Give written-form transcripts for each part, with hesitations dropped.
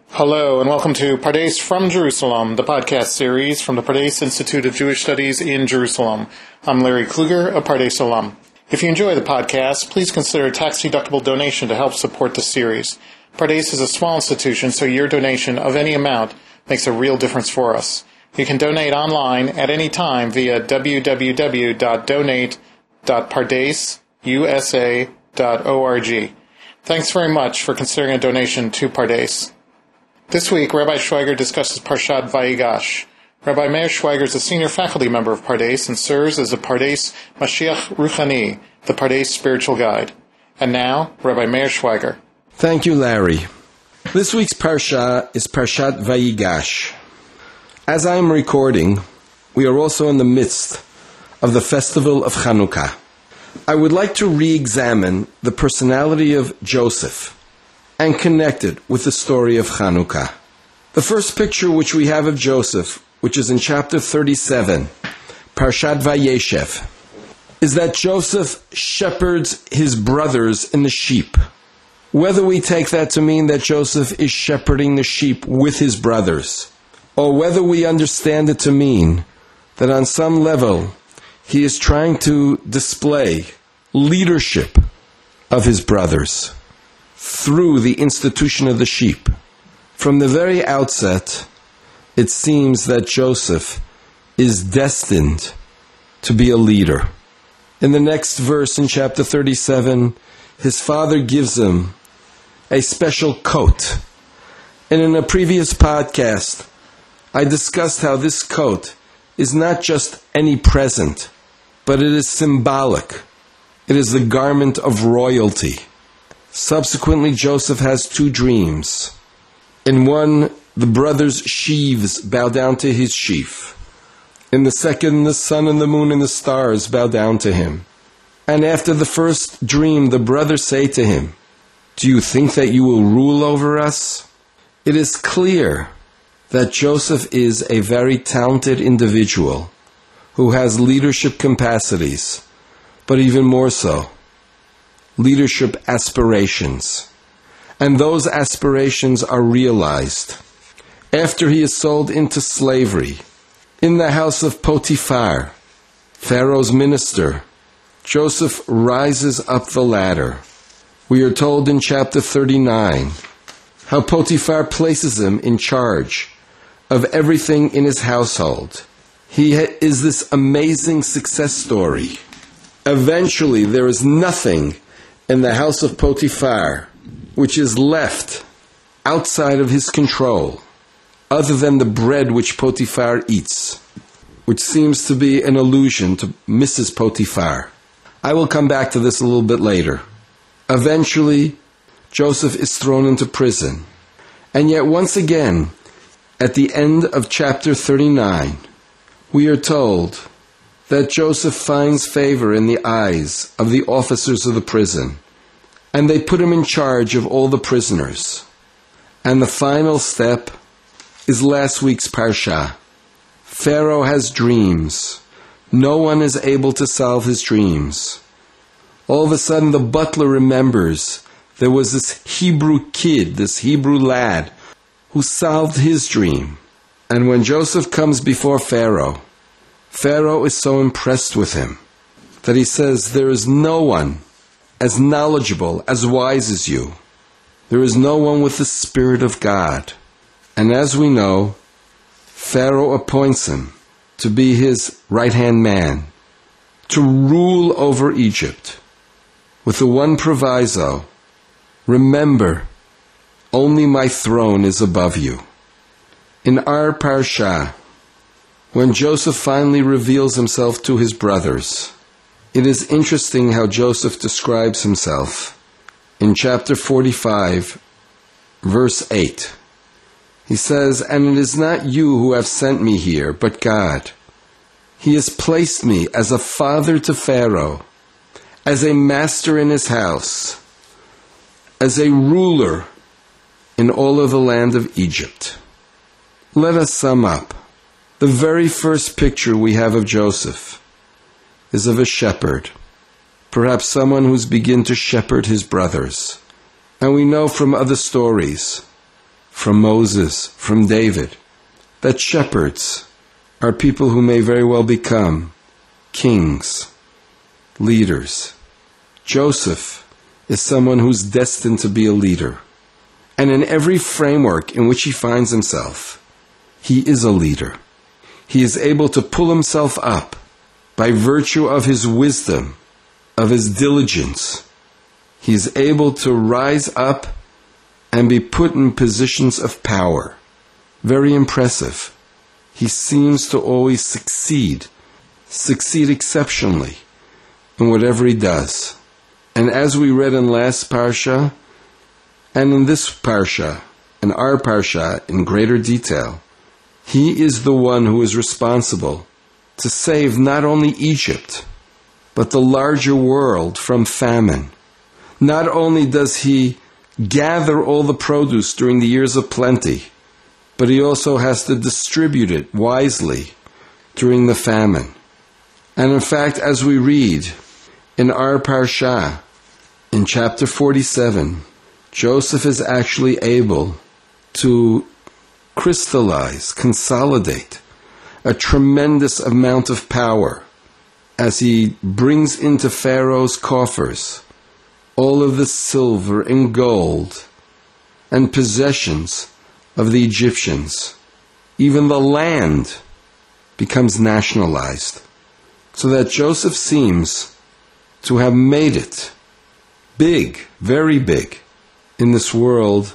Hello, and welcome to Pardes from Jerusalem, the podcast series from the Pardes Institute of Jewish Studies in Jerusalem. I'm Larry Kluger of Pardes Olam. If you enjoy the podcast, please consider a tax-deductible donation to help support the series. Pardes is a small institution, so your donation of any amount makes a real difference for us. You can donate online at any time via www.donate.pardesusa.org. Thanks very much for considering a donation to Pardes. This week, Rabbi Schweiger discusses Parshat Vayigash. Rabbi Meir Schweiger is a senior faculty member of Pardes and serves as the Pardes Mashiach Ruchani, the Pardes spiritual guide. And now, Rabbi Meir Schweiger. Thank you, Larry. This week's Parsha is Parshat Vayigash. As I am recording, we are also in the midst of the festival of Chanukah. I would like to re-examine the personality of Joseph and connect it with the story of Chanukah. The first picture which we have of Joseph, which is in chapter 37, Parshat Vayeshev, is that Joseph shepherds his brothers in the sheep. Whether we take that to mean that Joseph is shepherding the sheep with his brothers, or whether we understand it to mean that on some level he is trying to display leadership of his brothers through the institution of the sheep. From the very outset, it seems that Joseph is destined to be a leader. In the next verse in chapter 37, his father gives him a special coat. And in a previous podcast, I discussed how this coat is not just any present, but it is symbolic. It is the garment of royalty. Subsequently, Joseph has two dreams. In one, the brothers' sheaves bow down to his sheaf. In the second, the sun and the moon and the stars bow down to him. And after the first dream, the brothers say to him, "Do you think that you will rule over us?" It is clear that Joseph is a very talented individual who has leadership capacities, but even more so, leadership aspirations. And those aspirations are realized. After he is sold into slavery, in the house of Potiphar, Pharaoh's minister, Joseph rises up the ladder. We are told in chapter 39 how Potiphar places him in charge of everything in his household. He is this amazing success story. Eventually, there is nothing in the house of Potiphar which is left outside of his control, other than the bread which Potiphar eats, which seems to be an allusion to Mrs. Potiphar. I will come back to this a little bit later. Eventually, Joseph is thrown into prison. And yet once again, at the end of chapter 39, we are told that Joseph finds favor in the eyes of the officers of the prison, and they put him in charge of all the prisoners. And the final step is last week's Parsha. Pharaoh has dreams. No one is able to solve his dreams. All of a sudden, the butler remembers there was this Hebrew kid, this Hebrew lad, who solved his dream. And when Joseph comes before Pharaoh, Pharaoh is so impressed with him that he says, "There is no one as knowledgeable, as wise as you. There is no one with the Spirit of God." And as we know, Pharaoh appoints him to be his right-hand man, to rule over Egypt, with the one proviso: remember, only my throne is above you. In our Parsha, when Joseph finally reveals himself to his brothers, it is interesting how Joseph describes himself. In chapter 45, verse 8, he says, "And it is not you who have sent me here, but God. He has placed me as a father to Pharaoh, as a master in his house, as a ruler in all of the land of Egypt." Let us sum up. The very first picture we have of Joseph is of a shepherd, perhaps someone who's begun to shepherd his brothers. And we know from other stories, from Moses, from David, that shepherds are people who may very well become kings, leaders. Joseph is someone who's destined to be a leader. And in every framework in which he finds himself, he is a leader. He is able to pull himself up by virtue of his wisdom, of his diligence. He is able to rise up and be put in positions of power. Very impressive. He seems to always succeed exceptionally in whatever he does. And as we read in last Parsha, and in this Parsha, in our Parsha in greater detail, he is the one who is responsible to save not only Egypt, but the larger world from famine. Not only does he gather all the produce during the years of plenty, but he also has to distribute it wisely during the famine. And in fact, as we read in our Parsha, in chapter 47, Joseph is actually able to crystallize, consolidate a tremendous amount of power as he brings into Pharaoh's coffers all of the silver and gold and possessions of the Egyptians. Even the land becomes nationalized, so that Joseph seems to have made it big, very big, in this world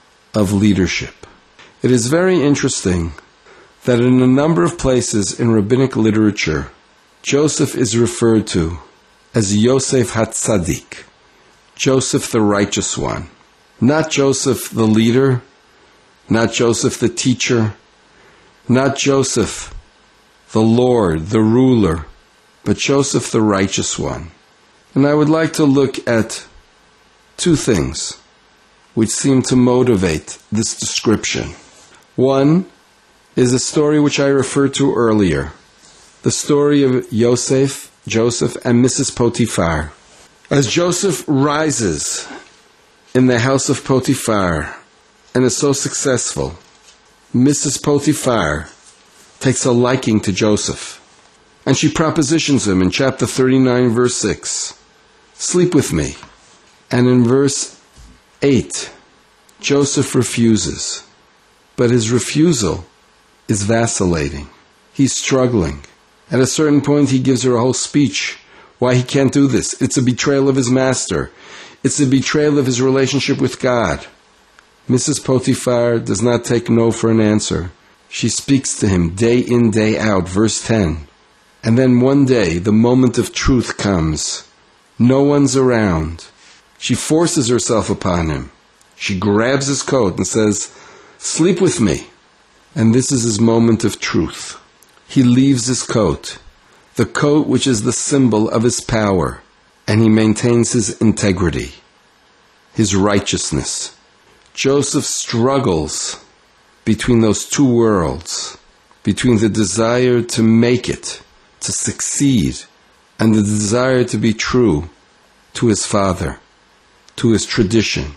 of leadership. It is very interesting that in a number of places in rabbinic literature, Joseph is referred to as Yosef HaTzadik, Joseph the righteous one. Not Joseph the leader, not Joseph the teacher, not Joseph the Lord, the ruler, but Joseph the righteous one. And I would like to look at two things which seem to motivate this description. One is a story which I referred to earlier, the story of Joseph, and Mrs. Potiphar. As Joseph rises in the house of Potiphar and is so successful, Mrs. Potiphar takes a liking to Joseph, and she propositions him in chapter 39, verse 6, "Sleep with me." And in verse 8, Joseph refuses, but his refusal is vacillating. He's struggling. At a certain point, he gives her a whole speech why he can't do this. It's a betrayal of his master. It's a betrayal of his relationship with God. Mrs. Potiphar does not take no for an answer. She speaks to him day in, day out, verse 10. And then one day, the moment of truth comes. No one's around. She forces herself upon him. She grabs his coat and says, "Sleep with me." And this is his moment of truth. He leaves his coat, the coat which is the symbol of his power, and he maintains his integrity, his righteousness. Joseph struggles between those two worlds, between the desire to make it, to succeed, and the desire to be true to his father, to his tradition,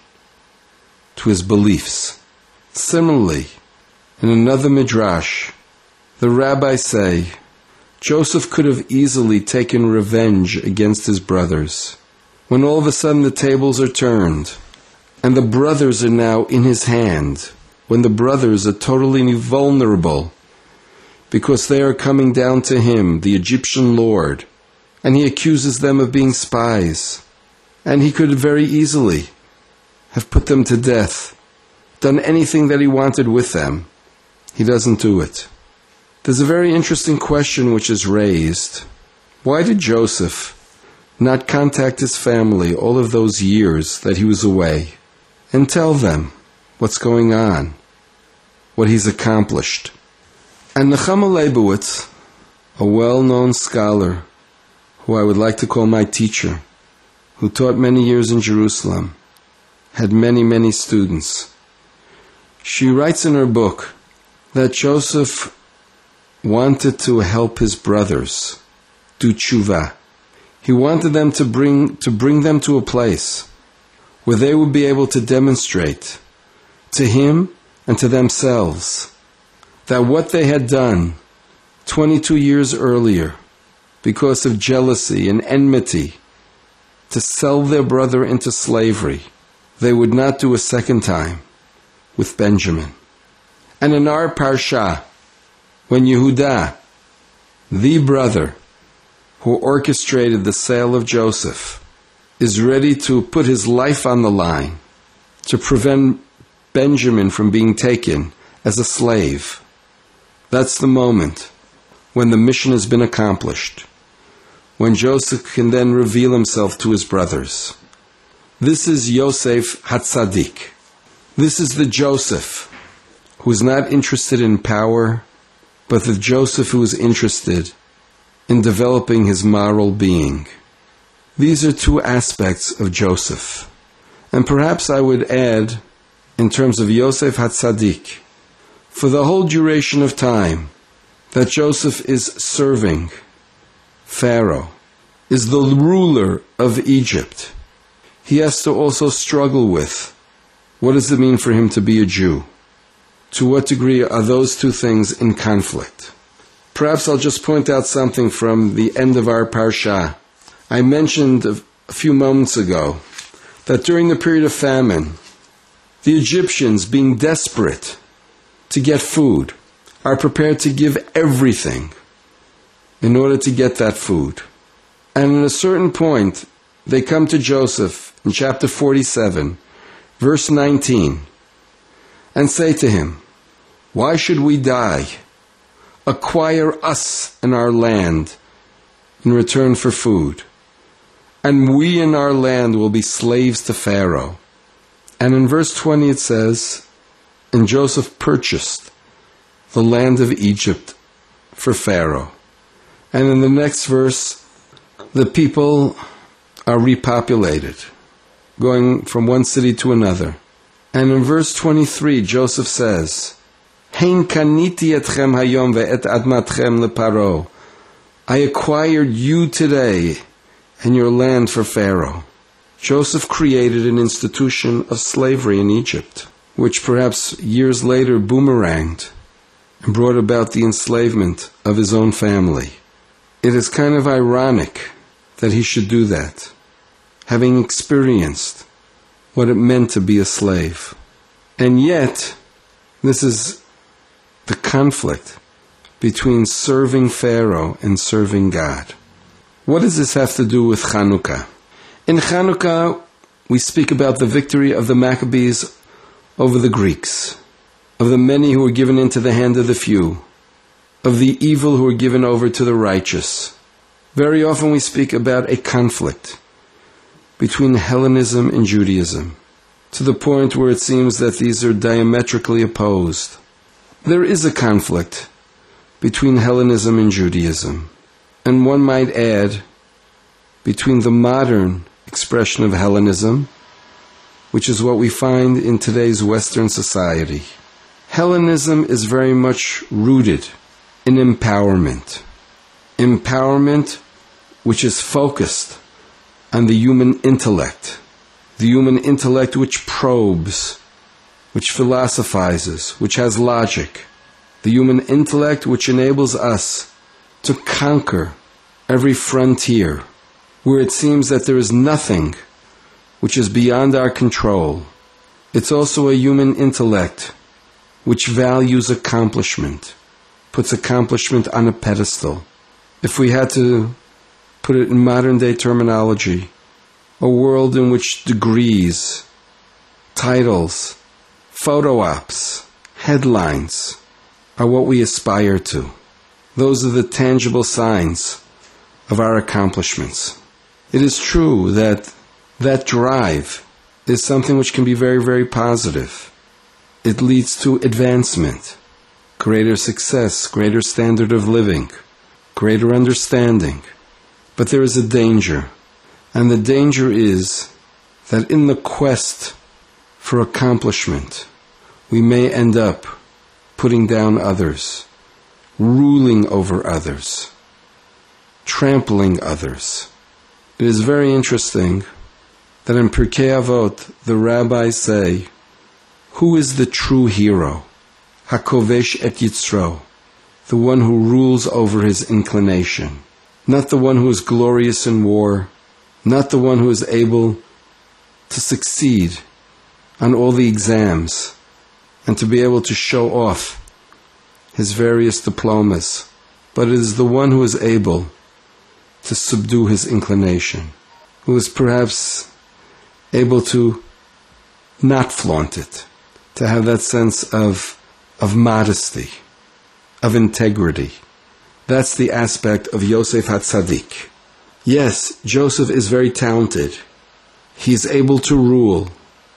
to his beliefs. Similarly, in another midrash, the rabbis say, Joseph could have easily taken revenge against his brothers. When all of a sudden the tables are turned, and the brothers are now in his hand, when the brothers are totally vulnerable, because they are coming down to him, the Egyptian lord, and he accuses them of being spies. And he could very easily have put them to death, done anything that he wanted with them. He doesn't do it. There's a very interesting question which is raised. Why did Joseph not contact his family all of those years that he was away and tell them what's going on, what he's accomplished? And Nechama Leibowitz, a well-known scholar who I would like to call my teacher, who taught many years in Jerusalem, had many, many students. She writes in her book that Joseph wanted to help his brothers do tshuva. He wanted them to bring them to a place where they would be able to demonstrate to him and to themselves that what they had done 22 years earlier, because of jealousy and enmity, to sell their brother into slavery, they would not do a second time with Benjamin. And in our parsha, when Yehuda, the brother who orchestrated the sale of Joseph, is ready to put his life on the line to prevent Benjamin from being taken as a slave, that's the moment when the mission has been accomplished, when Joseph can then reveal himself to his brothers. This is Yosef Hatzadik. This is the Joseph who is not interested in power, but the Joseph who is interested in developing his moral being. These are two aspects of Joseph. And perhaps I would add, in terms of Yosef Hatzadik, for the whole duration of time, that Joseph is serving Pharaoh, is the ruler of Egypt. He has to also struggle with, what does it mean for him to be a Jew? To what degree are those two things in conflict? Perhaps I'll just point out something from the end of our parsha. I mentioned a few moments ago that during the period of famine, the Egyptians, being desperate to get food, are prepared to give everything in order to get that food. And at a certain point, they come to Joseph in chapter 47, verse 19, and say to him, "Why should we die? Acquire us and our land in return for food, and we in our land will be slaves to Pharaoh." And in verse 20 it says, "And Joseph purchased the land of Egypt for Pharaoh." And in the next verse, the people are repopulated, going from one city to another. And in verse 23, Joseph says, "Hein kaniti etchem hayom ve'et admatchem leparo." I acquired you today and your land for Pharaoh. Joseph created an institution of slavery in Egypt, which perhaps years later boomeranged and brought about the enslavement of his own family. It is kind of ironic that he should do that, having experienced what it meant to be a slave. And yet, this is the conflict between serving Pharaoh and serving God. What does this have to do with Chanukah? In Chanukah, we speak about the victory of the Maccabees over the Greeks, of the many who were given into the hand of the few, of the evil who were given over to the righteous. Very often we speak about a conflict between Hellenism and Judaism, to the point where it seems that these are diametrically opposed. There is a conflict between Hellenism and Judaism, and one might add, between the modern expression of Hellenism, which is what we find in today's Western society. Hellenism is very much rooted in empowerment. Empowerment which is focused on the human intellect which probes, which philosophizes, which has logic, the human intellect which enables us to conquer every frontier where it seems that there is nothing which is beyond our control. It's also a human intellect which values accomplishment, puts accomplishment on a pedestal. If we had to put it in modern day terminology, a world in which degrees, titles, photo ops, headlines are what we aspire to. Those are the tangible signs of our accomplishments. It is true that that drive is something which can be very, very positive. It leads to advancement, greater success, greater standard of living, greater understanding. But there is a danger, and the danger is that in the quest for accomplishment, we may end up putting down others, ruling over others, trampling others. It is very interesting that in Pirkei Avot, the rabbis say, Who is the true hero? Hakovesh et Yitzro, the one who rules over his inclination. Not the one who is glorious in war, not the one who is able to succeed on all the exams and to be able to show off his various diplomas, but it is the one who is able to subdue his inclination, who is perhaps able to not flaunt it, to have that sense of modesty, of integrity. That's the aspect of Yosef HaTzadik. Yes, Joseph is very talented. He's able to rule.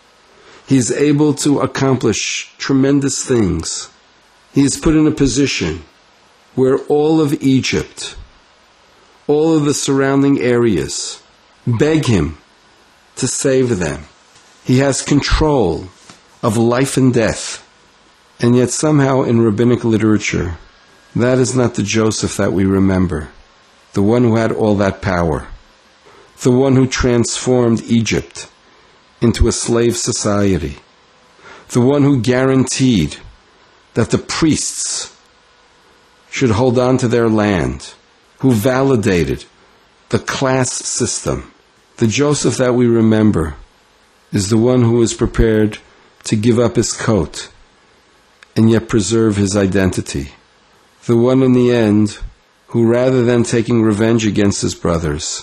He's able to accomplish tremendous things. He is put in a position where all of Egypt, all of the surrounding areas, beg him to save them. He has control of life and death. And yet somehow in rabbinic literature, that is not the Joseph that we remember, the one who had all that power, the one who transformed Egypt into a slave society, the one who guaranteed that the priests should hold on to their land, who validated the class system. The Joseph that we remember is the one who is prepared to give up his coat and yet preserve his identity. The one in the end who, rather than taking revenge against his brothers,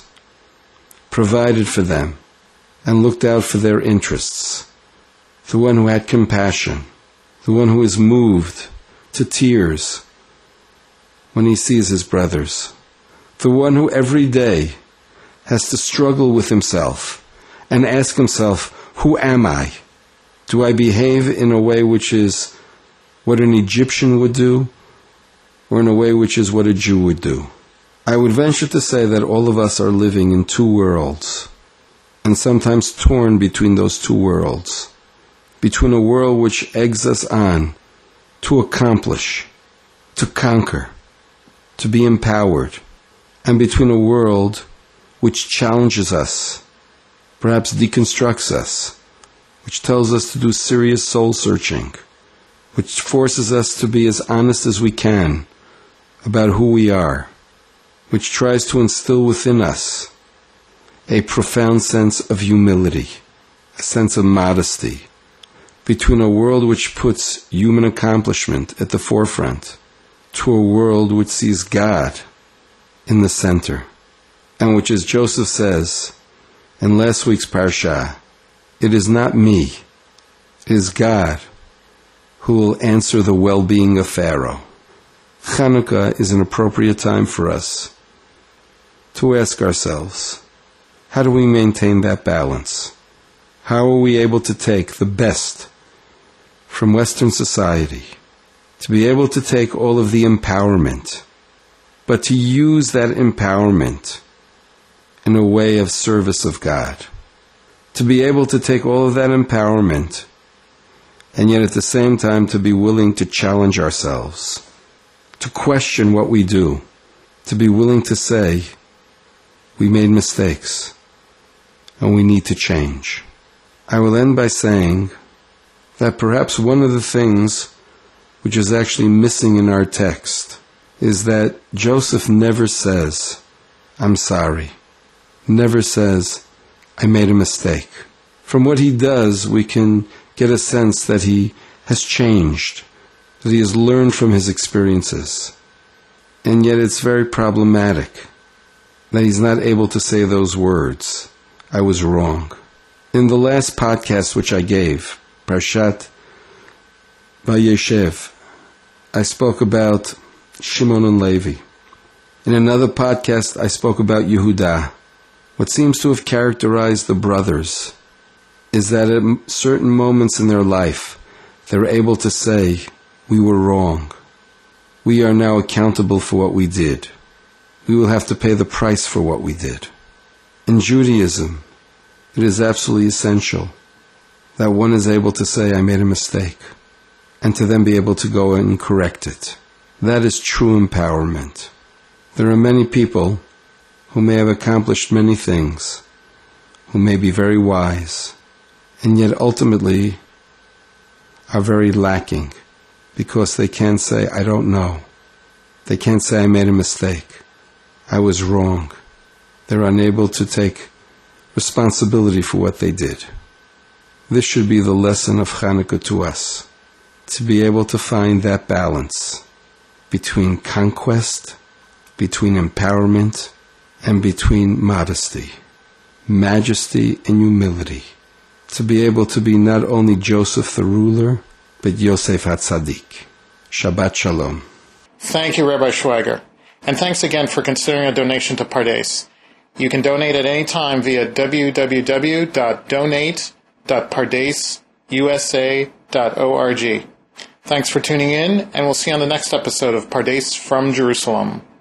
provided for them and looked out for their interests. The one who had compassion. The one who is moved to tears when he sees his brothers. The one who every day has to struggle with himself and ask himself, who am I? Do I behave in a way which is what an Egyptian would do, or in a way which is what a Jew would do? I would venture to say that all of us are living in two worlds, and sometimes torn between those two worlds. Between a world which eggs us on to accomplish, to conquer, to be empowered, and between a world which challenges us, perhaps deconstructs us, which tells us to do serious soul searching, which forces us to be as honest as we can about who we are, which tries to instill within us a profound sense of humility, a sense of modesty, between a world which puts human accomplishment at the forefront to a world which sees God in the center, and which, as Joseph says in last week's Parsha, it is not me, it is God who will answer the well-being of Pharaoh. Chanukah is an appropriate time for us to ask ourselves, how do we maintain that balance? How are we able to take the best from Western society, to be able to take all of the empowerment, but to use that empowerment in a way of service of God? To be able to take all of that empowerment and yet at the same time to be willing to challenge ourselves, to question what we do, to be willing to say, we made mistakes and we need to change. I will end by saying that perhaps one of the things which is actually missing in our text is that Joseph never says, I'm sorry. Never says, I made a mistake. From what he does, we can get a sense that he has changed, that he has learned from his experiences. And yet it's very problematic that he's not able to say those words, I was wrong. In the last podcast which I gave, Parshat Vayeshev, I spoke about Shimon and Levi. In another podcast, I spoke about Yehuda. What seems to have characterized the brothers is that at certain moments in their life, they're able to say, we were wrong. We are now accountable for what we did. We will have to pay the price for what we did. In Judaism, it is absolutely essential that one is able to say, I made a mistake, and to then be able to go and correct it. That is true empowerment. There are many people who may have accomplished many things, who may be very wise, and yet ultimately are very lacking because they can't say, I don't know. They can't say, I made a mistake. I was wrong. They're unable to take responsibility for what they did. This should be the lesson of Hanukkah to us, to be able to find that balance between conquest, between empowerment, and between modesty, majesty, and humility. To be able to be not only Joseph the ruler, but Yosef HaTzadik. Shabbat Shalom. Thank you, Rabbi Schweiger. And thanks again for considering a donation to Pardes. You can donate at any time via www.donate.pardesusa.org. Thanks for tuning in, and we'll see you on the next episode of Pardes from Jerusalem.